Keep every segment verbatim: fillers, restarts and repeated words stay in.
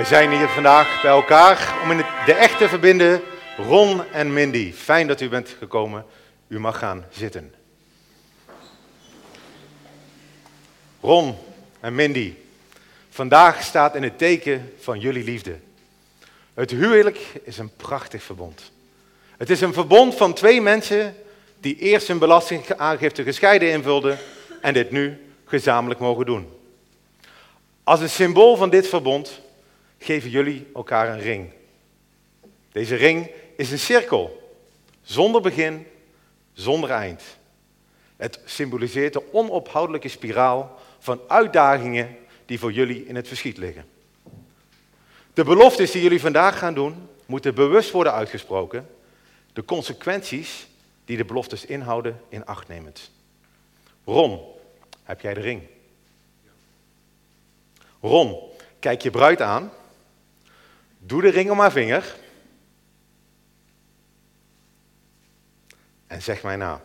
We zijn hier vandaag bij elkaar om in de echt te verbinden, Ron en Mindy. Fijn dat u bent gekomen. U mag gaan zitten. Ron en Mindy, vandaag staat in het teken van jullie liefde. Het huwelijk is een prachtig verbond. Het is een verbond van twee mensen die eerst hun belastingaangifte gescheiden invulden en dit nu gezamenlijk mogen doen. Als een symbool van dit verbond geven jullie elkaar een ring. Deze ring is een cirkel, zonder begin, zonder eind. Het symboliseert de onophoudelijke spiraal van uitdagingen die voor jullie in het verschiet liggen. De beloftes die jullie vandaag gaan doen, moeten bewust worden uitgesproken, de consequenties die de beloftes inhouden in acht nemend. Ron, heb jij de ring? Ron, kijk je bruid aan. Doe de ring om haar vinger. En zeg mij na.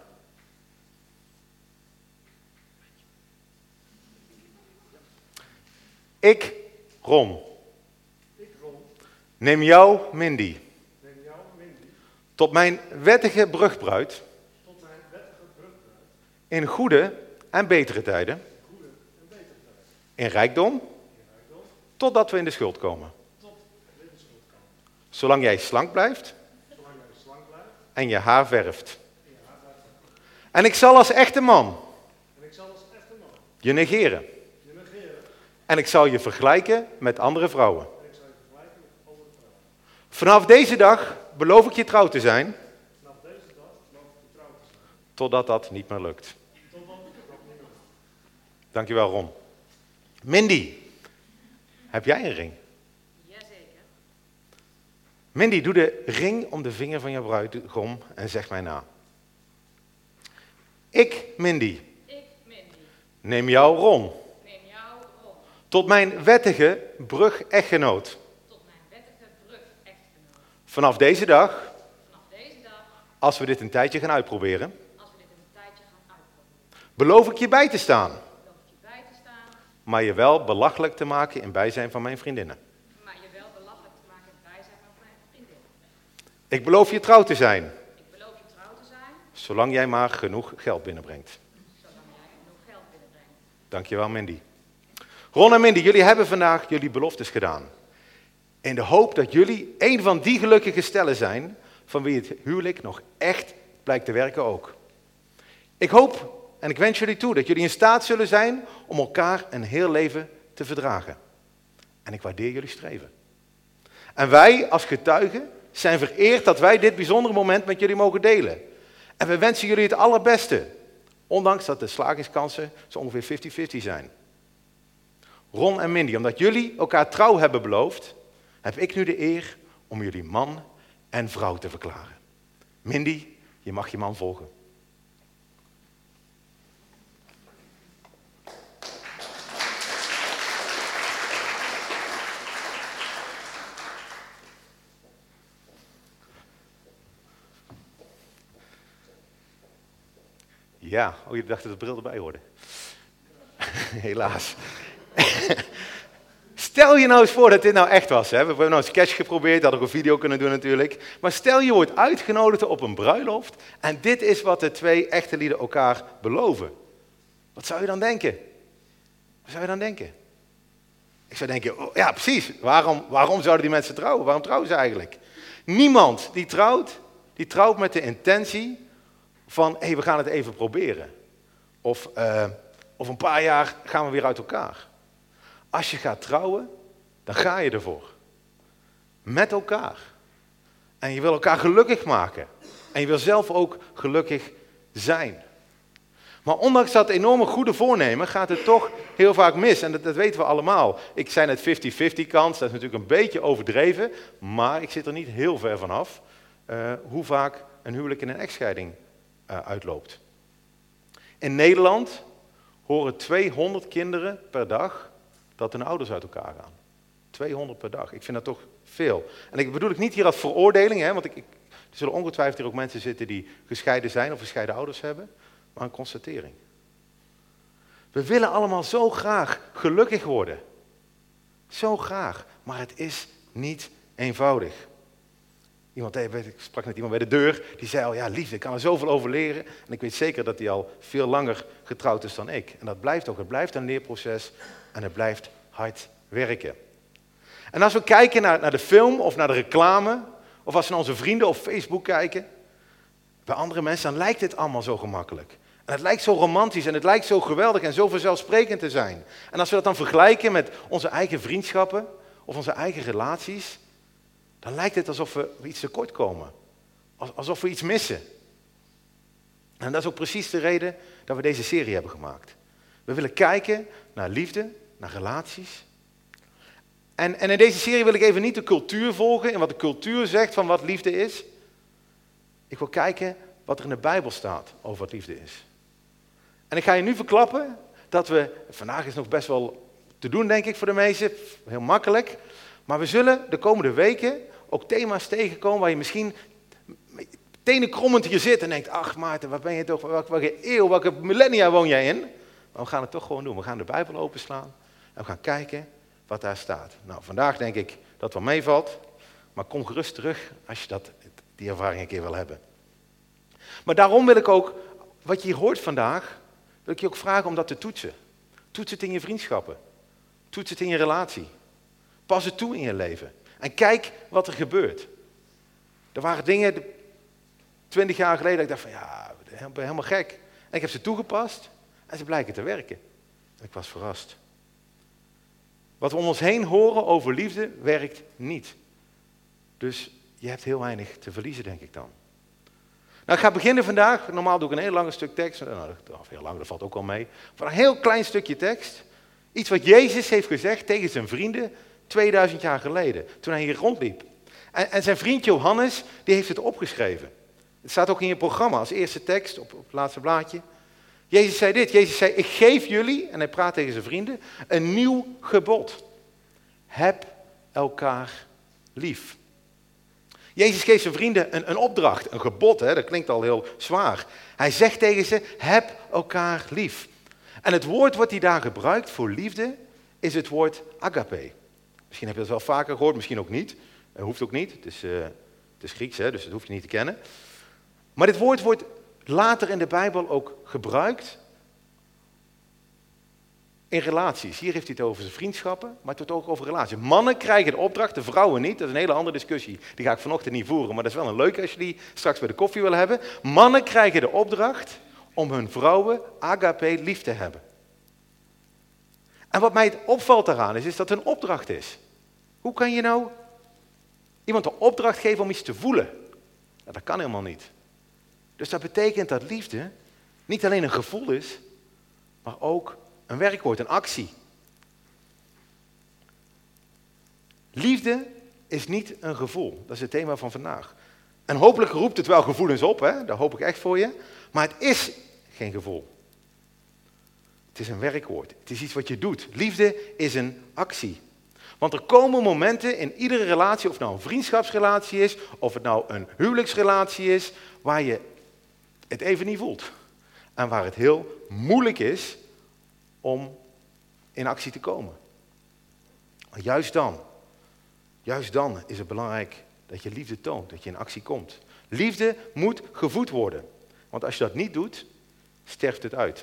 Ik, Ron. Ik, Ron. Neem jou, Mindy. Neem jou, Mindy. Tot mijn wettige brugbruid. Tot mijn wettige brugbruid. In goede en betere tijden. Goede en betere tijden. In rijkdom. In rijkdom. Totdat we in de schuld komen. Tot we in de schuld komen. Zolang jij slank blijft. Zolang jij slank blijft. En je haar verft. En je haar blijft. En ik zal als echte man. En ik zal als echte man. Je negeren. Je negeren. En ik zal je vergelijken met andere vrouwen. En ik zal je vergelijken met andere vrouwen. Vanaf deze dag beloof ik je trouw te zijn. Vanaf deze dag beloof ik je trouw te zijn. Totdat dat niet meer lukt. Totdat dat niet meer lukt. Dankjewel, Ron. Mindy, heb jij een ring? Jazeker. Mindy, doe de ring om de vinger van je bruidegom en zeg mij na. Ik, Mindy, Ik, Mindy, neem jou, Ron, neem jou, Ron, tot mijn wettige brug-echtgenoot. tot mijn wettige brug-echtgenoot. Vanaf deze dag, Vanaf deze dag, als we dit een tijdje gaan uitproberen, als we dit een tijdje gaan uitproberen, beloof ik je bij te staan, beloof ik je bij te staan, maar je wel belachelijk te maken in bijzijn van mijn vriendinnen. maar je wel belachelijk te maken in het bijzijn van mijn vriendin. Ik beloof je trouw te zijn, Ik beloof je trouw te zijn, zolang jij maar genoeg geld binnenbrengt. zolang jij genoeg geld binnenbrengt. Dankjewel, Mindy. Ron en Mindy, jullie hebben vandaag jullie beloftes gedaan. In de hoop dat jullie een van die gelukkige stellen zijn, van wie het huwelijk nog echt blijkt te werken ook. Ik hoop en ik wens jullie toe dat jullie in staat zullen zijn om elkaar een heel leven te verdragen. En ik waardeer jullie streven. En wij als getuigen zijn vereerd dat wij dit bijzondere moment met jullie mogen delen. En we wensen jullie het allerbeste, ondanks dat de slagingskansen zo ongeveer vijftig vijftig zijn. Ron en Mindy, omdat jullie elkaar trouw hebben beloofd, heb ik nu de eer om jullie man en vrouw te verklaren. Mindy, je mag je man volgen. Ja, oh, je dacht dat de bril erbij hoorde. Helaas. Stel je nou eens voor dat dit nou echt was. Hè? We hebben nou een sketch geprobeerd, hadden ook een video kunnen doen natuurlijk. Maar stel je wordt uitgenodigd op een bruiloft en dit is wat de twee echte lieden elkaar beloven. Wat zou je dan denken? Wat zou je dan denken? Ik zou denken, oh, ja precies, waarom, waarom zouden die mensen trouwen? Waarom trouwen ze eigenlijk? Niemand die trouwt, die trouwt met de intentie van, hé, hey, we gaan het even proberen. Of, uh, of een paar jaar gaan we weer uit elkaar. Als je gaat trouwen, dan ga je ervoor. Met elkaar. En je wil elkaar gelukkig maken. En je wil zelf ook gelukkig zijn. Maar ondanks dat enorme goede voornemen gaat het toch heel vaak mis. En dat, dat weten we allemaal. Ik zei net vijftig vijftig kans, dat is natuurlijk een beetje overdreven. Maar ik zit er niet heel ver vanaf uh, hoe vaak een huwelijk in een echtscheiding uh, uitloopt. In Nederland horen tweehonderd kinderen per dag dat hun ouders uit elkaar gaan. tweehonderd per dag. Ik vind dat toch veel. En ik bedoel ik niet hier als veroordeling, hè, want ik, ik, er zullen ongetwijfeld hier ook mensen zitten die gescheiden zijn of gescheiden ouders hebben, maar een constatering. We willen allemaal zo graag gelukkig worden. Zo graag. maar het is niet eenvoudig. Iemand, ik sprak met iemand bij de deur, die zei al, ja liefde, ik kan er zoveel over leren. En ik weet zeker dat hij al veel langer getrouwd is dan ik. En dat blijft ook, het blijft een leerproces en het blijft hard werken. En als we kijken naar, naar de film of naar de reclame, of als we naar onze vrienden op Facebook kijken, bij andere mensen, dan lijkt het allemaal zo gemakkelijk. En het lijkt zo romantisch en het lijkt zo geweldig en zo vanzelfsprekend te zijn. En als we dat dan vergelijken met onze eigen vriendschappen of onze eigen relaties, dan lijkt het alsof we iets tekort komen. Alsof we iets missen. En dat is ook precies de reden dat we deze serie hebben gemaakt. We willen kijken naar liefde, naar relaties. En, en in deze serie wil ik even niet de cultuur volgen en wat de cultuur zegt van wat liefde is. Ik wil kijken wat er in de Bijbel staat over wat liefde is. En ik ga je nu verklappen dat we, vandaag is nog best wel te doen denk ik voor de meesten, heel makkelijk. Maar we zullen de komende weken ook thema's tegenkomen waar je misschien tenen krommend hier zit en denkt, ach Maarten, wat ben je toch, welke, welke eeuw, welke millennia woon jij in? Maar we gaan het toch gewoon doen. We gaan de Bijbel openslaan en we gaan kijken wat daar staat. Nou, vandaag denk ik dat het wel meevalt, maar kom gerust terug als je dat, die ervaring een keer wil hebben. Maar daarom wil ik ook, wat je hier hoort vandaag, wil ik je ook vragen om dat te toetsen. Toets het in je vriendschappen. Toets het in je relatie. Pas het toe in je leven. En kijk wat er gebeurt. Er waren dingen, twintig jaar geleden, dat ik dacht van ja, ik ben helemaal gek. En ik heb ze toegepast en ze blijken te werken. En ik was verrast. Wat we om ons heen horen over liefde, werkt niet. Dus je hebt heel weinig te verliezen, denk ik dan. Nou, ik ga beginnen vandaag. Normaal doe ik een heel lang stuk tekst. Nou, of heel lang, dat valt ook al mee. Van een heel klein stukje tekst. Iets wat Jezus heeft gezegd tegen zijn vrienden tweeduizend jaar geleden. Toen hij hier rondliep. En, en zijn vriend Johannes, die heeft het opgeschreven. Het staat ook in je programma als eerste tekst op, op het laatste blaadje. Jezus zei dit. Jezus zei, ik geef jullie, en hij praat tegen zijn vrienden, een nieuw gebod. Heb elkaar lief. Jezus geeft zijn vrienden een, een opdracht, een gebod, hè? Dat klinkt al heel zwaar. Hij zegt tegen ze, heb elkaar lief. En het woord wat hij daar gebruikt voor liefde, is het woord agape. Misschien heb je dat wel vaker gehoord, misschien ook niet. Dat hoeft ook niet, het is, uh, het is Grieks, hè? Dus dat hoef je niet te kennen. Maar dit woord wordt later in de Bijbel ook gebruikt in relaties. Hier heeft hij het over zijn vriendschappen, maar het wordt ook over relaties. Mannen krijgen de opdracht, de vrouwen niet. Dat is een hele andere discussie. Die ga ik vanochtend niet voeren, maar dat is wel een leuke als je die straks bij de koffie wil hebben. Mannen krijgen de opdracht om hun vrouwen agape lief te hebben. En wat mij opvalt daaraan is, is dat het een opdracht is. Hoe kan je nou iemand de opdracht geven om iets te voelen? Nou, dat kan helemaal niet. Dus dat betekent dat liefde niet alleen een gevoel is, maar ook een werkwoord, een actie. Liefde is niet een gevoel. Dat is het thema van vandaag. En hopelijk roept het wel gevoelens op, hè? Dat hoop ik echt voor je. Maar het is geen gevoel. Het is een werkwoord. Het is iets wat je doet. Liefde is een actie. Want er komen momenten in iedere relatie, of het nou een vriendschapsrelatie is, of het nou een huwelijksrelatie is, waar je het even niet voelt. En waar het heel moeilijk is om in actie te komen. Maar juist dan, juist dan is het belangrijk dat je liefde toont, dat je in actie komt. Liefde moet gevoed worden. Want als je dat niet doet, sterft het uit.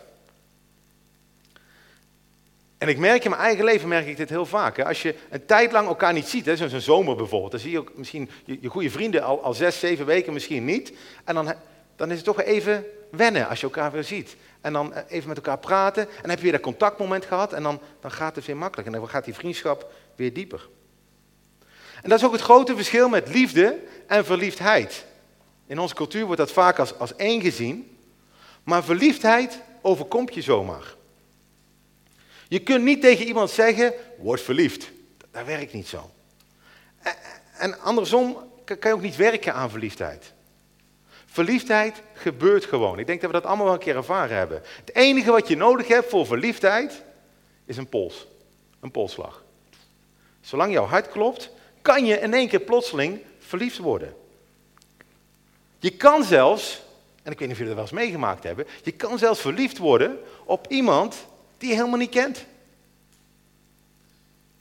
En ik merk in mijn eigen leven, merk ik dit heel vaak. Hè? Als je een tijd lang elkaar niet ziet, hè, zoals een zomer bijvoorbeeld, dan zie je ook misschien je, je goede vrienden al, al zes, zeven weken misschien niet. En dan, dan is het toch weer even wennen als je elkaar weer ziet. En dan even met elkaar praten. En dan heb je weer dat contactmoment gehad. En dan, dan gaat het weer makkelijk. En dan gaat die vriendschap weer dieper. En dat is ook het grote verschil met liefde en verliefdheid. In onze cultuur wordt dat vaak als, als één gezien. Maar verliefdheid overkomt je zomaar. Je kunt niet tegen iemand zeggen, word verliefd. Dat werkt niet zo. En andersom kan je ook niet werken aan verliefdheid. Verliefdheid gebeurt gewoon. Ik denk dat we dat allemaal wel een keer ervaren hebben. Het enige wat je nodig hebt voor verliefdheid is een pols. Een polsslag. Zolang jouw hart klopt, kan je in één keer plotseling verliefd worden. Je kan zelfs, en ik weet niet of jullie dat wel eens meegemaakt hebben, je kan zelfs verliefd worden op iemand die je helemaal niet kent.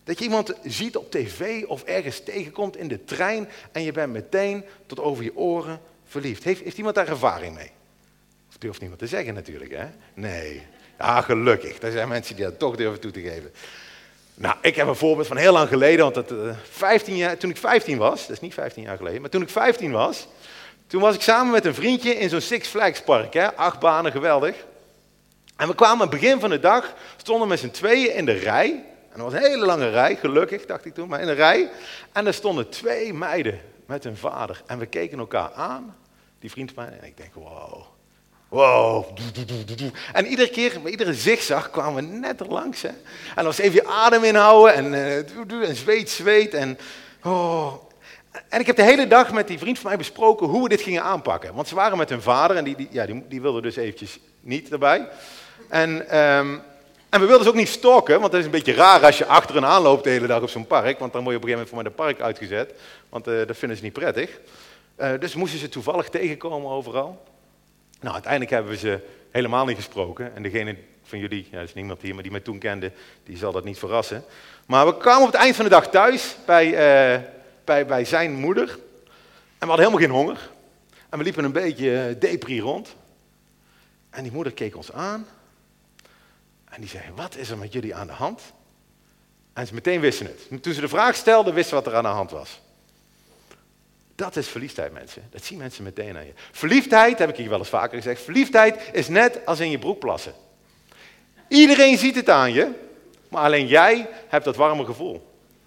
Dat je iemand ziet op tv of ergens tegenkomt in de trein en je bent meteen tot over je oren verliefd. Heeft, heeft iemand daar ervaring mee? Of durft niemand te zeggen natuurlijk, hè? Nee. Ja, gelukkig. Er zijn mensen die dat toch durven toe te geven. Nou, ik heb een voorbeeld van heel lang geleden, want dat, uh, vijftien jaar, toen ik vijftien was, dat is niet vijftien jaar geleden, maar toen ik vijftien was, toen was ik samen met een vriendje in zo'n Six Flags park, hè? Acht banen, geweldig. En we kwamen aan het begin van de dag, stonden met z'n tweeën in de rij. En dat was een hele lange rij, gelukkig, dacht ik toen, maar in een rij. En er stonden twee meiden met hun vader. En we keken elkaar aan, die vriend van mij, en ik denk, wow, wow. En iedere keer, bij iedere zigzag kwamen we net er langs. Hè? En dan was even je adem inhouden en, uh, en zweet, zweet. En, oh. en ik heb de hele dag met die vriend van mij besproken hoe we dit gingen aanpakken. Want ze waren met hun vader en die, die, ja, die, die wilden dus eventjes niet erbij. En... Um, En we wilden ze ook niet stalken, want het is een beetje raar als je achter hen aanloopt de hele dag op zo'n park. Want dan word je op een gegeven moment voor mij de park uitgezet. Want uh, dat vinden ze niet prettig. Uh, dus moesten ze toevallig tegenkomen overal. Nou, uiteindelijk hebben we ze helemaal niet gesproken. En degene van jullie, ja, er is niemand hier, maar die mij toen kende, die zal dat niet verrassen. Maar we kwamen op het eind van de dag thuis bij, uh, bij, bij zijn moeder. En we hadden helemaal geen honger. En we liepen een beetje uh, depri rond. En die moeder keek ons aan. En die zei, wat is er met jullie aan de hand? En ze meteen wisten het. Toen ze de vraag stelden, wisten wat er aan de hand was. Dat is verliefdheid, mensen. Dat zien mensen meteen aan je. Verliefdheid, heb ik hier wel eens vaker gezegd, verliefdheid is net als in je broek plassen. Iedereen ziet het aan je, maar alleen jij hebt dat warme gevoel.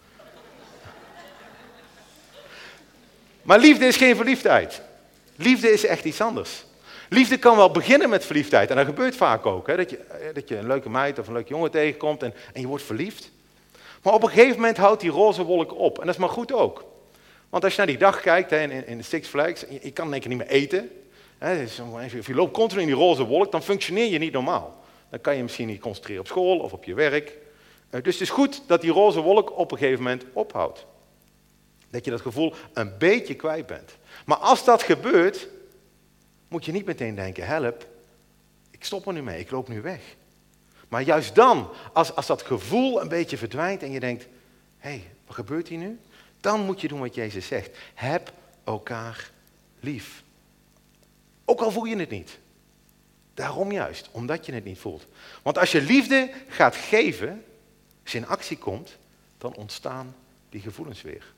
Maar liefde is geen verliefdheid. Liefde is echt iets anders. Liefde kan wel beginnen met verliefdheid. En dat gebeurt vaak ook. Hè? Dat, je, dat je een leuke meid of een leuke jongen tegenkomt en, en je wordt verliefd. Maar op een gegeven moment houdt die roze wolk op. En dat is maar goed ook. Want als je naar die dag kijkt hè, in, in de Six Flags, je, je kan in één keer niet meer eten. Hè? Dus als je loopt continu in die roze wolk, dan functioneer je niet normaal. Dan kan je misschien niet concentreren op school of op je werk. Dus het is goed dat die roze wolk op een gegeven moment ophoudt. Dat je dat gevoel een beetje kwijt bent. Maar als dat gebeurt, moet je niet meteen denken, help, ik stop er nu mee, ik loop nu weg. Maar juist dan, als, als dat gevoel een beetje verdwijnt en je denkt, hé, hey, wat gebeurt hier nu? Dan moet je doen wat Jezus zegt. Heb elkaar lief. Ook al voel je het niet. Daarom juist, omdat je het niet voelt. Want als je liefde gaat geven, als je in actie komt, dan ontstaan die gevoelens weer.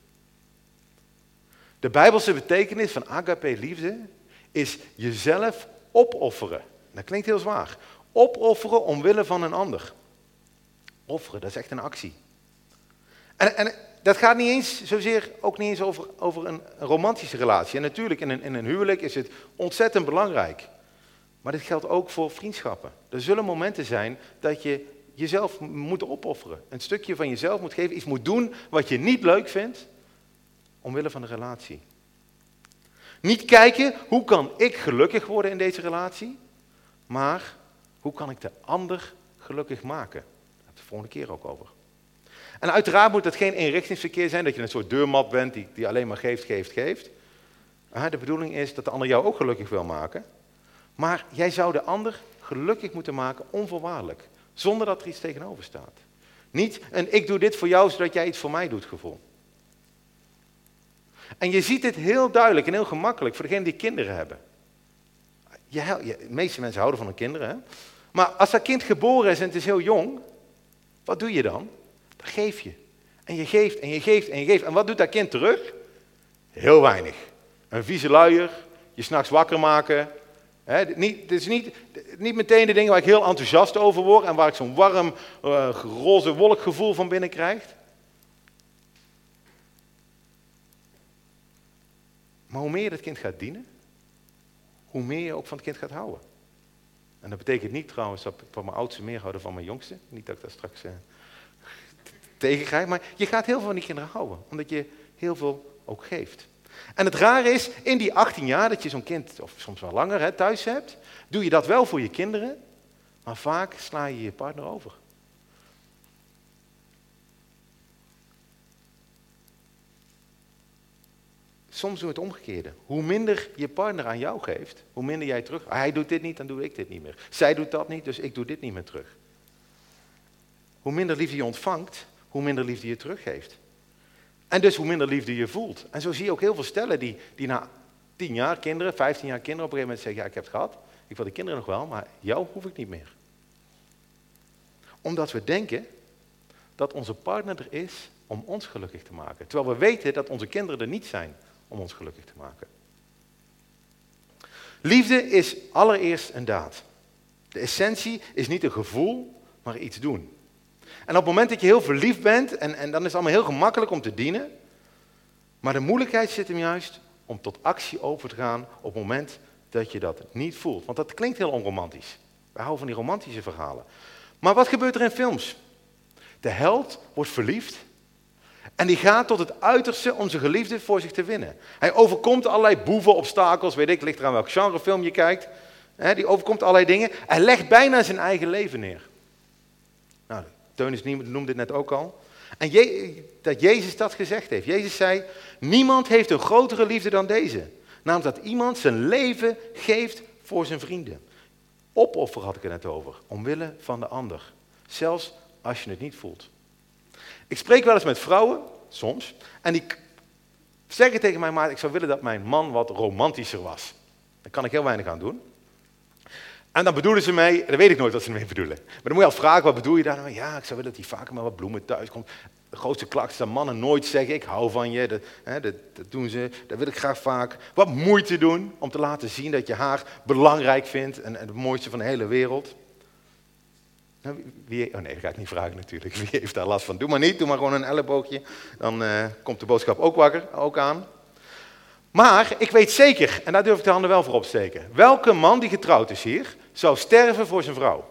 De Bijbelse betekenis van agape liefde is jezelf opofferen. Dat klinkt heel zwaar. Opofferen omwille van een ander. Offeren, dat is echt een actie. En, en dat gaat niet eens zozeer, ook niet eens over, over een romantische relatie. En natuurlijk, in een, in een huwelijk is het ontzettend belangrijk. Maar dit geldt ook voor vriendschappen. Er zullen momenten zijn dat je jezelf moet opofferen. Een stukje van jezelf moet geven, iets moet doen wat je niet leuk vindt, omwille van de relatie. Niet kijken, hoe kan ik gelukkig worden in deze relatie? Maar, hoe kan ik de ander gelukkig maken? Daar hebben we het de volgende keer ook over. En uiteraard moet het geen eenrichtingsverkeer zijn, dat je een soort deurmat bent die, die alleen maar geeft, geeft, geeft. De bedoeling is dat de ander jou ook gelukkig wil maken. Maar jij zou de ander gelukkig moeten maken, onvoorwaardelijk. Zonder dat er iets tegenover staat. Niet een ik doe dit voor jou, zodat jij iets voor mij doet gevoel. En je ziet dit heel duidelijk en heel gemakkelijk voor degenen die kinderen hebben. Je, je, de meeste mensen houden van hun kinderen. Hè? Maar als dat kind geboren is en het is heel jong, wat doe je dan? Dan geef je. En je geeft en je geeft en je geeft. En wat doet dat kind terug? Heel weinig. Een vieze luier, je 's nachts wakker maken. He, niet, het is niet, niet meteen de dingen waar ik heel enthousiast over word en waar ik zo'n warm, uh, roze wolkgevoel van binnen krijg. Maar hoe meer je dat kind gaat dienen, hoe meer je ook van het kind gaat houden. En dat betekent niet trouwens dat ik van mijn oudste meer houden van mijn jongste. Niet dat ik dat straks uh, tegen krijg, maar je gaat heel veel van die kinderen houden. Omdat je heel veel ook geeft. En het rare is, in die achttien jaar dat je zo'n kind, of soms wel langer, hè, thuis hebt, doe je dat wel voor je kinderen, maar vaak sla je je partner over. Soms doen we het omgekeerde. Hoe minder je partner aan jou geeft, hoe minder jij terug. Hij doet dit niet, dan doe ik dit niet meer. Zij doet dat niet, dus ik doe dit niet meer terug. Hoe minder liefde je ontvangt, hoe minder liefde je teruggeeft. En dus hoe minder liefde je voelt. En zo zie je ook heel veel stellen die, die na tien jaar kinderen, vijftien jaar kinderen op een gegeven moment zeggen, ja, ik heb het gehad. Ik wil de kinderen nog wel, maar jou hoef ik niet meer. Omdat we denken dat onze partner er is om ons gelukkig te maken. Terwijl we weten dat onze kinderen er niet zijn om ons gelukkig te maken. Liefde is allereerst een daad. De essentie is niet een gevoel, maar iets doen. En op het moment dat je heel verliefd bent, en, en dan is het allemaal heel gemakkelijk om te dienen, maar de moeilijkheid zit hem juist om tot actie over te gaan op het moment dat je dat niet voelt. Want dat klinkt heel onromantisch. We houden van die romantische verhalen. Maar wat gebeurt er in films? De held wordt verliefd en die gaat tot het uiterste om zijn geliefde voor zich te winnen. Hij overkomt allerlei boeven, obstakels, weet ik, ligt eraan welk genrefilm je kijkt. He, die overkomt allerlei dingen. Hij legt bijna zijn eigen leven neer. Nou, Teunis noemde het net ook al. En Je- dat Jezus dat gezegd heeft. Jezus zei, niemand heeft een grotere liefde dan deze. Namelijk dat iemand zijn leven geeft voor zijn vrienden. Opoffer had ik er net over, omwille van de ander. Zelfs als je het niet voelt. Ik spreek wel eens met vrouwen, soms, en die k- zeggen tegen mij, maar ik zou willen dat mijn man wat romantischer was. Daar kan ik heel weinig aan doen. En dan bedoelen ze mee, dat weet ik nooit wat ze ermee bedoelen. Maar dan moet je al vragen, wat bedoel je daar nou? Ja, ik zou willen dat hij vaker met wat bloemen thuis komt. De grootste klacht is dat mannen nooit zeggen, ik hou van je. Dat, hè, dat, dat doen ze, dat wil ik graag vaak. Wat moeite doen om te laten zien dat je haar belangrijk vindt en, en het mooiste van de hele wereld. Nou, wie, oh nee, dat ga ik niet vragen natuurlijk. Wie heeft daar last van? Doe maar niet, doe maar gewoon een elleboogje. Dan uh, komt de boodschap ook wakker, ook aan. Maar ik weet zeker, en daar durf ik de handen wel voor op te steken. Welke man die getrouwd is hier, zou sterven voor zijn vrouw?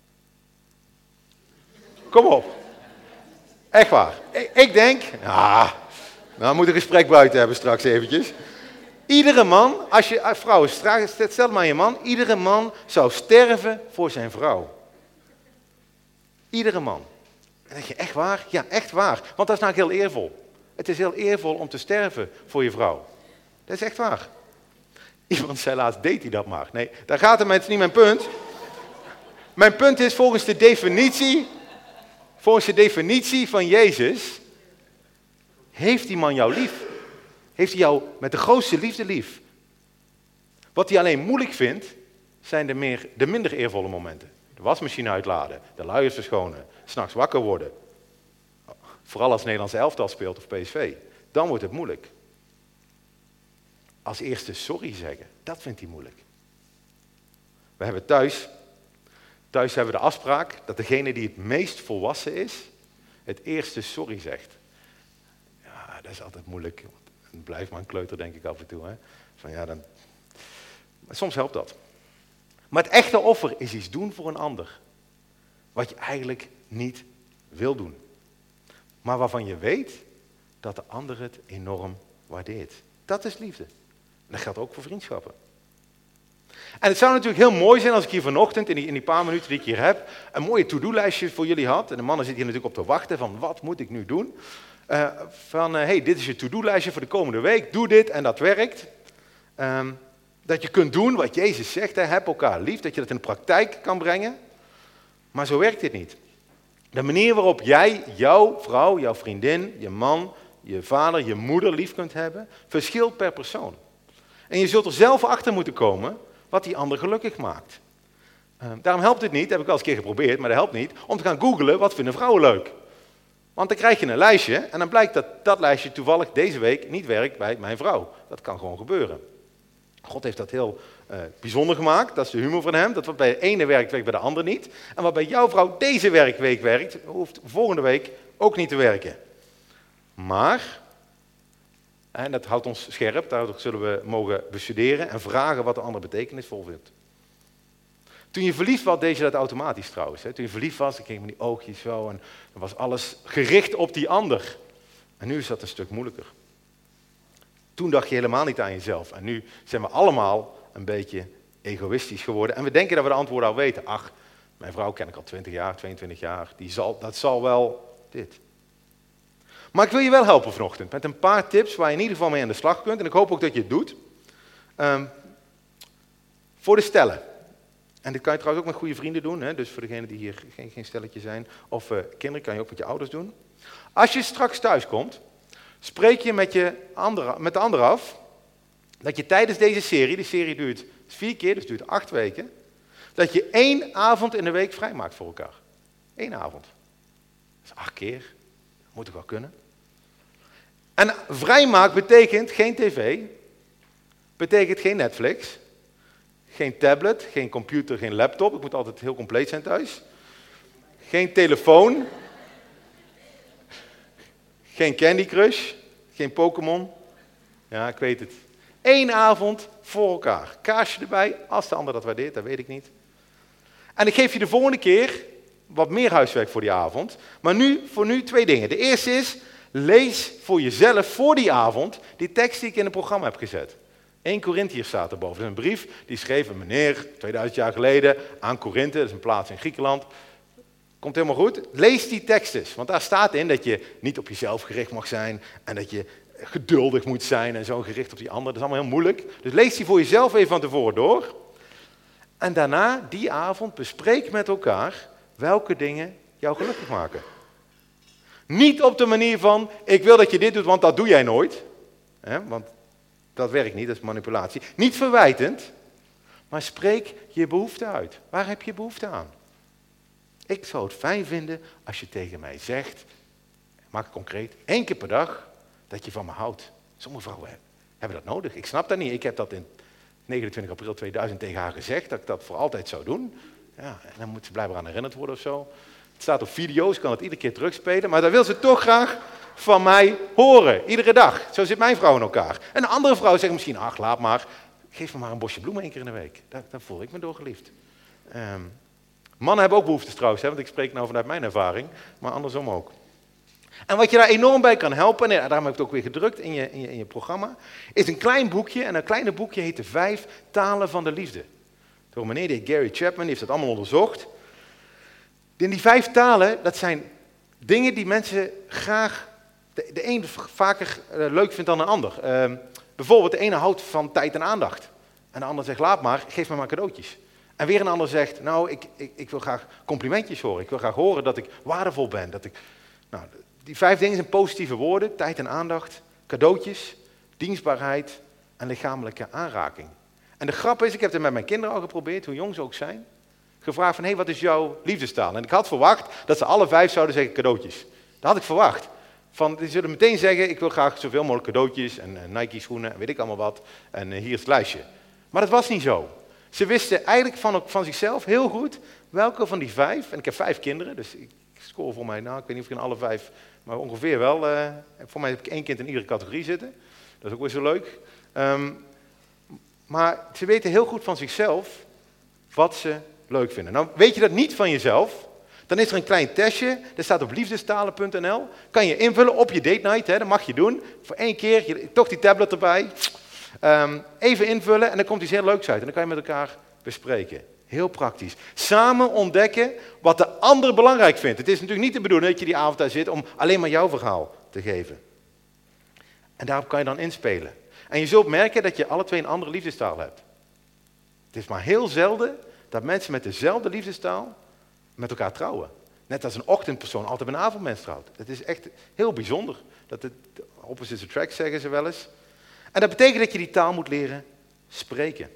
Kom op. Echt waar. Ik, ik denk, ah, nou moet ik een gesprek buiten hebben straks eventjes. Iedere man, als je, vrouwen, stel maar aan je man, iedere man zou sterven voor zijn vrouw. Iedere man. Dan denk je, echt waar? Ja, echt waar. Want dat is nou heel eervol. Het is heel eervol om te sterven voor je vrouw. Dat is echt waar. Iemand zei laatst, deed hij dat maar. Nee, daar gaat het, maar het is niet mijn punt. Mijn punt is, volgens de definitie, volgens de definitie van Jezus, heeft die man jou lief. Heeft hij jou met de grootste liefde lief. Wat hij alleen moeilijk vindt, zijn de, meer, de minder eervolle momenten. De wasmachine uitladen, de luiers verschonen, 's nachts wakker worden. Vooral als Nederlands elftal speelt of P S V. Dan wordt het moeilijk. Als eerste sorry zeggen, dat vindt hij moeilijk. We hebben thuis, thuis hebben we de afspraak dat degene die het meest volwassen is, het eerste sorry zegt. Ja, dat is altijd moeilijk. Het blijft maar een kleuter, denk ik af en toe. Hè? Van, ja, dan... Maar soms helpt dat. Maar het echte offer is iets doen voor een ander. Wat je eigenlijk niet wil doen. Maar waarvan je weet dat de ander het enorm waardeert. Dat is liefde. En dat geldt ook voor vriendschappen. En het zou natuurlijk heel mooi zijn als ik hier vanochtend, in die, in die paar minuten die ik hier heb, een mooie to-do-lijstje voor jullie had. En de mannen zitten hier natuurlijk op te wachten van, wat moet ik nu doen? Uh, van, uh, hey, dit is je to-do-lijstje voor de komende week. Doe dit en dat werkt. Um, dat je kunt doen wat Jezus zegt, hè, heb elkaar lief. Dat je dat in de praktijk kan brengen. Maar zo werkt dit niet. De manier waarop jij jouw vrouw, jouw vriendin, je man, je vader, je moeder lief kunt hebben, verschilt per persoon. En je zult er zelf achter moeten komen wat die ander gelukkig maakt. Uh, daarom helpt het niet, dat heb ik wel eens een keer geprobeerd, maar dat helpt niet, om te gaan googlen wat vinden vrouwen leuk. Want dan krijg je een lijstje en dan blijkt dat dat lijstje toevallig deze week niet werkt bij mijn vrouw. Dat kan gewoon gebeuren. God heeft dat heel uh, bijzonder gemaakt, dat is de humor van hem. Dat wat bij de ene werkt, werkt bij de andere niet. En wat bij jouw vrouw deze werkweek werkt, hoeft volgende week ook niet te werken. Maar, en dat houdt ons scherp, daardoor zullen we mogen bestuderen en vragen wat de ander betekenisvol vindt. Toen je verliefd was, deed je dat automatisch trouwens. Hè? Toen je verliefd was, dan keek je met die oogjes zo en dan was alles gericht op die ander. En nu is dat een stuk moeilijker. Toen dacht je helemaal niet aan jezelf. En nu zijn we allemaal een beetje egoïstisch geworden. En we denken dat we de antwoorden al weten. Ach, mijn vrouw ken ik al twintig jaar, tweeëntwintig jaar. Die zal, dat zal wel dit. Maar ik wil je wel helpen vanochtend met een paar tips waar je in ieder geval mee aan de slag kunt. En ik hoop ook dat je het doet. Um, voor de stellen. En dit kan je trouwens ook met goede vrienden doen. Hè? Dus voor degenen die hier geen, geen stelletje zijn. Of uh, kinderen kan je ook met je ouders doen. Als je straks thuis komt, spreek je met, je andere, met de ander af dat je tijdens deze serie, die serie duurt vier keer, dus duurt acht weken, dat je één avond in de week vrijmaakt voor elkaar. Eén avond. Dat is acht keer. Dat moet toch wel kunnen. En vrijmaak betekent geen tv, betekent geen Netflix, geen tablet, geen computer, geen laptop. Ik moet altijd heel compleet zijn thuis. Geen telefoon. Geen Candy Crush. Geen Pokémon. Ja, ik weet het. Eén avond voor elkaar. Kaarsje erbij, als de ander dat waardeert, dat weet ik niet. En ik geef je de volgende keer wat meer huiswerk voor die avond. Maar nu, voor nu twee dingen. De eerste is, lees voor jezelf voor die avond die tekst die ik in het programma heb gezet. Eerste Korintiërs staat erboven. Dat is een brief die schreef een meneer tweeduizend jaar geleden aan Korinthe. Dat is een plaats in Griekenland. Komt helemaal goed. Lees die tekst eens. Want daar staat in dat je niet op jezelf gericht mag zijn. En dat je geduldig moet zijn en zo gericht op die ander. Dat is allemaal heel moeilijk. Dus lees die voor jezelf even van tevoren door. En daarna, die avond, bespreek met elkaar welke dingen jou gelukkig maken. Niet op de manier van, ik wil dat je dit doet, want dat doe jij nooit. He, want dat werkt niet, dat is manipulatie. Niet verwijtend, maar spreek je behoefte uit. Waar heb je behoefte aan? Ik zou het fijn vinden als je tegen mij zegt, maak het concreet, één keer per dag, dat je van me houdt. Sommige vrouwen hebben dat nodig. Ik snap dat niet. Ik heb dat in negenentwintig april tweeduizend tegen haar gezegd, dat ik dat voor altijd zou doen. Ja, en dan moet ze blijkbaar aan herinnerd worden of zo. Het staat op video's, ik kan het iedere keer terugspelen, maar dan wil ze toch graag van mij horen, iedere dag. Zo zit mijn vrouw in elkaar. En een andere vrouw zegt misschien, ach, laat maar, geef me maar een bosje bloemen één keer in de week. Daar, daar voel ik me door geliefd. Um, mannen hebben ook behoeftes trouwens, hè, want ik spreek nou vanuit mijn ervaring, maar andersom ook. En wat je daar enorm bij kan helpen, en daarom heb ik het ook weer gedrukt in je, in je, in je programma, is een klein boekje, en dat kleine boekje heet de Vijf Talen van de Liefde. Door een meneer die heet Gary Chapman, die heeft dat allemaal onderzocht. In die vijf talen, dat zijn dingen die mensen graag, de, de een vaker uh, leuk vindt dan een ander. Uh, bijvoorbeeld de ene houdt van tijd en aandacht. En de ander zegt, laat maar, geef me maar cadeautjes. En weer een ander zegt, nou, ik, ik, ik wil graag complimentjes horen. Ik wil graag horen dat ik waardevol ben. Dat ik, nou, die vijf dingen zijn positieve woorden, tijd en aandacht, cadeautjes, dienstbaarheid en lichamelijke aanraking. En de grap is, ik heb het met mijn kinderen al geprobeerd, hoe jong ze ook zijn. Gevraagd van, hé, hey, wat is jouw liefdestaal? En ik had verwacht dat ze alle vijf zouden zeggen cadeautjes. Dat had ik verwacht. Van, die zullen meteen zeggen, ik wil graag zoveel mogelijk cadeautjes en, en Nike schoenen en weet ik allemaal wat. En uh, hier is het lijstje. Maar dat was niet zo. Ze wisten eigenlijk van, van zichzelf heel goed welke van die vijf, en ik heb vijf kinderen, dus ik score voor mij, nou ik weet niet of ik in alle vijf, maar ongeveer wel. Uh, voor mij heb ik één kind in iedere categorie zitten. Dat is ook weer zo leuk. Um, maar ze weten heel goed van zichzelf wat ze leuk vinden. Nou, weet je dat niet van jezelf, dan is er een klein testje, dat staat op liefdestalen punt n l. Kan je invullen op je date night, hè, dat mag je doen. Voor één keer, je, toch die tablet erbij. Um, even invullen en dan komt iets heel leuks uit. En dan kan je met elkaar bespreken. Heel praktisch. Samen ontdekken wat de ander belangrijk vindt. Het is natuurlijk niet de bedoeling dat je die avond daar zit om alleen maar jouw verhaal te geven. En daarop kan je dan inspelen. En je zult merken dat je alle twee een andere liefdestaal hebt. Het is maar heel zelden dat mensen met dezelfde liefdestaal met elkaar trouwen. Net als een ochtendpersoon altijd met een avondmens trouwt. Dat is echt heel bijzonder. Dat het opposites attract, zeggen ze wel eens. En dat betekent dat je die taal moet leren spreken.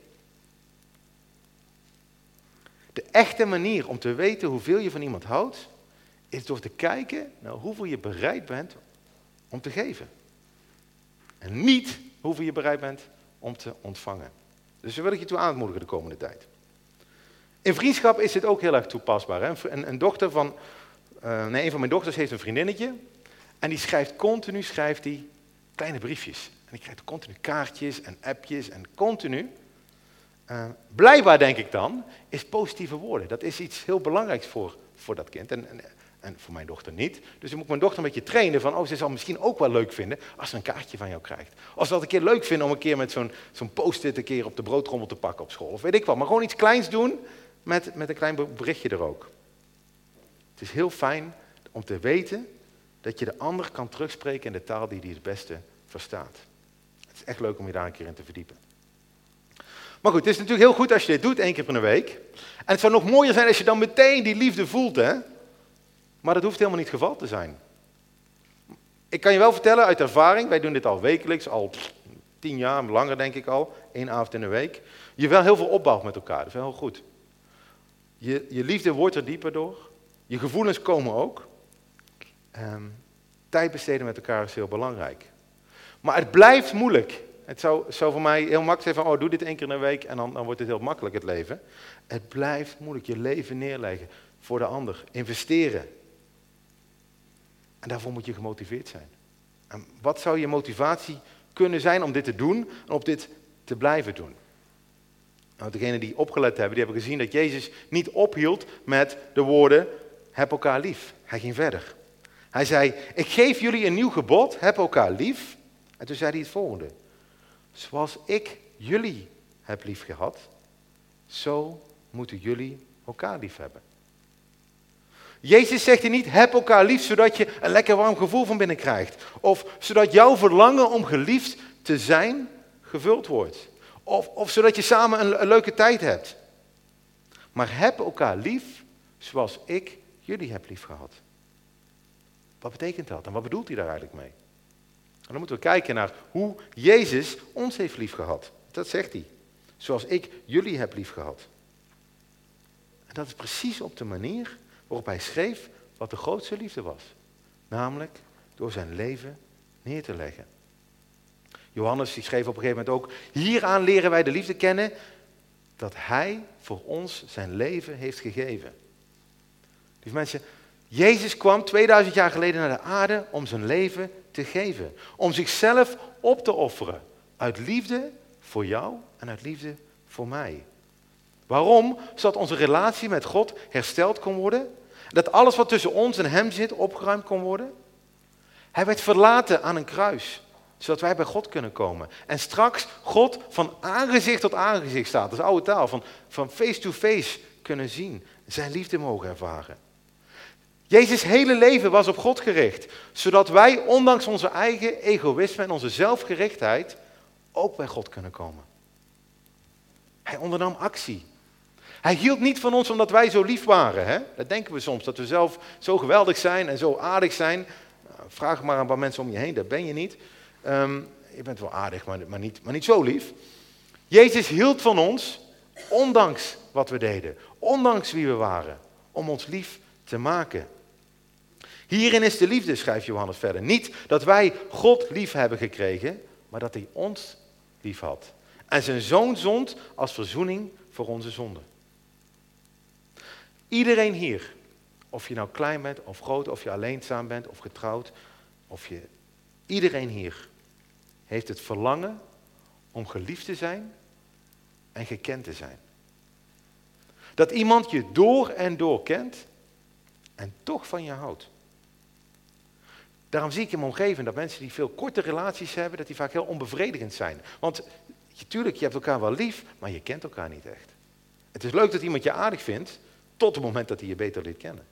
De echte manier om te weten hoeveel je van iemand houdt, is door te kijken naar hoeveel je bereid bent om te geven. En niet hoeveel je bereid bent om te ontvangen. Dus daar wil ik je toe aanmoedigen de komende tijd. In vriendschap is dit ook heel erg toepasbaar. Hè? Een, een dochter van, uh, nee, een van mijn dochters heeft een vriendinnetje. En die schrijft continu schrijft die kleine briefjes. En die krijgt continu kaartjes en appjes en continu. Uh, blijkbaar denk ik dan, is positieve woorden. Dat is iets heel belangrijks voor, voor dat kind. En, en, en voor mijn dochter niet. Dus dan moet ik mijn dochter een beetje trainen van, oh, ze zal misschien ook wel leuk vinden als ze een kaartje van jou krijgt. Of ze dat een keer leuk vinden om een keer met zo'n, zo'n post-it een keer op de broodtrommel te pakken op school. Of weet ik wat. Maar gewoon iets kleins doen met, met een klein berichtje er ook. Het is heel fijn om te weten dat je de ander kan terugspreken in de taal die hij het beste verstaat. Het is echt leuk om je daar een keer in te verdiepen. Maar goed, het is natuurlijk heel goed als je dit doet één keer per week. En het zou nog mooier zijn als je dan meteen die liefde voelt, hè. Maar dat hoeft helemaal niet het geval te zijn. Ik kan je wel vertellen uit ervaring, wij doen dit al wekelijks, al tien jaar, langer denk ik al, één avond in de week. Je wel heel veel opbouwt met elkaar, dat is wel heel goed. Je, je liefde wordt er dieper door, je gevoelens komen ook. Um, tijd besteden met elkaar is heel belangrijk. Maar het blijft moeilijk. Het zou, zou voor mij heel makkelijk zijn van, oh doe dit één keer in de week en dan, dan wordt het heel makkelijk het leven. Het blijft moeilijk, je leven neerleggen voor de ander, investeren. En daarvoor moet je gemotiveerd zijn. En wat zou je motivatie kunnen zijn om dit te doen en op dit te blijven doen? Nou, degenen die opgelet hebben, die hebben gezien dat Jezus niet ophield met de woorden, heb elkaar lief. Hij ging verder. Hij zei, ik geef jullie een nieuw gebod, heb elkaar lief. En toen zei hij het volgende. Zoals ik jullie heb lief gehad, zo moeten jullie elkaar lief hebben. Jezus zegt hier niet, heb elkaar lief, zodat je een lekker warm gevoel van binnen krijgt. Of zodat jouw verlangen om geliefd te zijn gevuld wordt. Of, of zodat je samen een, een leuke tijd hebt. Maar heb elkaar lief, zoals ik jullie heb lief gehad. Wat betekent dat en wat bedoelt hij daar eigenlijk mee? En dan moeten we kijken naar hoe Jezus ons heeft lief gehad. Dat zegt hij. Zoals ik jullie heb lief gehad. En dat is precies op de manier waarop hij schreef wat de grootste liefde was. Namelijk door zijn leven neer te leggen. Johannes die schreef op een gegeven moment ook, hieraan leren wij de liefde kennen, dat hij voor ons zijn leven heeft gegeven. Lieve mensen, Jezus kwam tweeduizend jaar geleden naar de aarde om zijn leven te geven. Om zichzelf op te offeren. Uit liefde voor jou en uit liefde voor mij. Waarom? Zodat onze relatie met God hersteld kon worden. Dat alles wat tussen ons en hem zit opgeruimd kon worden. Hij werd verlaten aan een kruis. Zodat wij bij God kunnen komen. En straks God van aangezicht tot aangezicht staat. Dat is oude taal. Van, van face to face kunnen zien. Zijn liefde mogen ervaren. Jezus' hele leven was op God gericht. Zodat wij ondanks onze eigen egoïsme en onze zelfgerichtheid ook bij God kunnen komen. Hij ondernam actie. Hij hield niet van ons omdat wij zo lief waren. Hè? Dat denken we soms, dat we zelf zo geweldig zijn en zo aardig zijn. Nou, vraag maar een paar mensen om je heen, dat ben je niet. Um, je bent wel aardig, maar, maar, niet, maar niet zo lief. Jezus hield van ons, ondanks wat we deden. Ondanks wie we waren. Om ons lief te maken. Hierin is de liefde, schrijft Johannes verder. Niet dat wij God lief hebben gekregen, maar dat hij ons lief had. En zijn zoon zond als verzoening voor onze zonden. Iedereen hier, of je nou klein bent of groot, of je alleenzaam bent of getrouwd, of je, iedereen hier heeft het verlangen om geliefd te zijn en gekend te zijn. Dat iemand je door en door kent en toch van je houdt. Daarom zie ik in mijn omgeving dat mensen die veel korte relaties hebben, dat die vaak heel onbevredigend zijn. Want natuurlijk, je hebt elkaar wel lief, maar je kent elkaar niet echt. Het is leuk dat iemand je aardig vindt, tot het moment dat hij je beter leert kennen.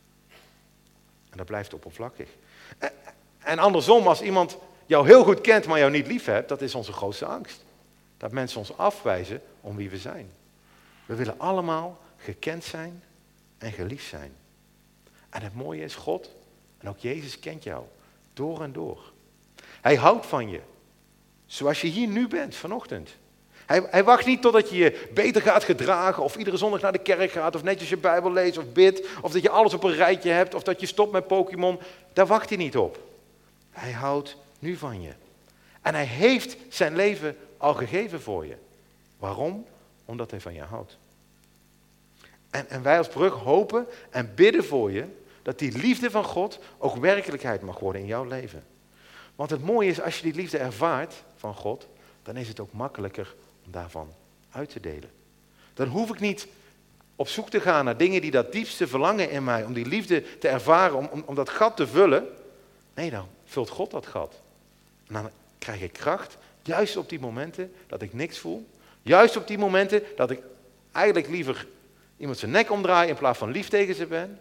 En dat blijft oppervlakkig. En andersom, als iemand jou heel goed kent, maar jou niet lief hebt, dat is onze grootste angst. Dat mensen ons afwijzen om wie we zijn. We willen allemaal gekend zijn en geliefd zijn. En het mooie is, God en ook Jezus kent jou door en door. Hij houdt van je, zoals je hier nu bent vanochtend. Hij, hij wacht niet totdat je je beter gaat gedragen of iedere zondag naar de kerk gaat of netjes je Bijbel leest of bidt of dat je alles op een rijtje hebt of dat je stopt met Pokémon. Daar wacht hij niet op. Hij houdt nu van je. En hij heeft zijn leven al gegeven voor je. Waarom? Omdat hij van je houdt. En, en wij als Brug hopen en bidden voor je dat die liefde van God ook werkelijkheid mag worden in jouw leven. Want het mooie is, als je die liefde ervaart van God, dan is het ook makkelijker om daarvan uit te delen. Dan hoef ik niet op zoek te gaan naar dingen die dat diepste verlangen in mij, om die liefde te ervaren, om, om, om dat gat te vullen. Nee, dan vult God dat gat. En dan krijg ik kracht, juist op die momenten dat ik niks voel. Juist op die momenten dat ik eigenlijk liever iemand zijn nek omdraai in plaats van lief tegen ze ben.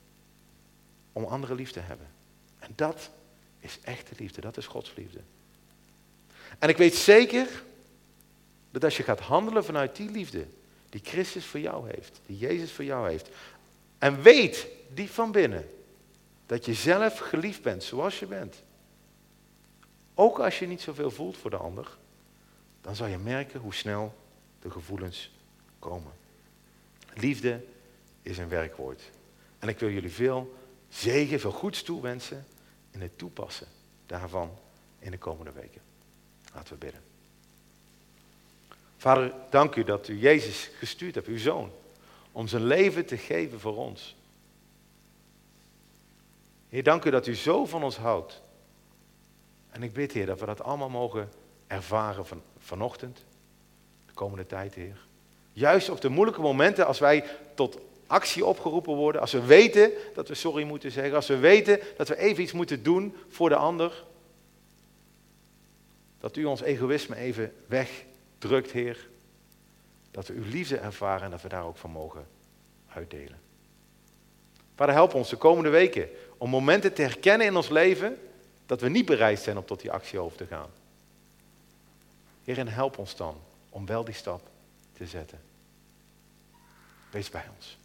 Om anderen lief te hebben. En dat is echte liefde, dat is Gods liefde. En ik weet zeker dat als je gaat handelen vanuit die liefde die Christus voor jou heeft, die Jezus voor jou heeft, en weet diep van binnen dat je zelf geliefd bent zoals je bent, Ook als je niet zoveel voelt voor de ander, dan zal je merken hoe snel de gevoelens komen. Liefde is een werkwoord. En ik wil jullie veel zegen, veel goeds toewensen in het toepassen daarvan in de komende weken. Laten we bidden. Vader, dank u dat u Jezus gestuurd hebt, uw Zoon, om zijn leven te geven voor ons. Heer, dank u dat u zo van ons houdt. En ik bid, Heer, dat we dat allemaal mogen ervaren van, vanochtend, de komende tijd, Heer. Juist op de moeilijke momenten als wij tot actie opgeroepen worden, als we weten dat we sorry moeten zeggen, als we weten dat we even iets moeten doen voor de ander, dat u ons egoïsme even wegdrukt, Heer. Dat we uw liefde ervaren en dat we daar ook van mogen uitdelen. Vader, help ons de komende weken om momenten te herkennen in ons leven dat we niet bereid zijn om tot die actie over te gaan. Heer, en help ons dan om wel die stap te zetten. Wees bij ons.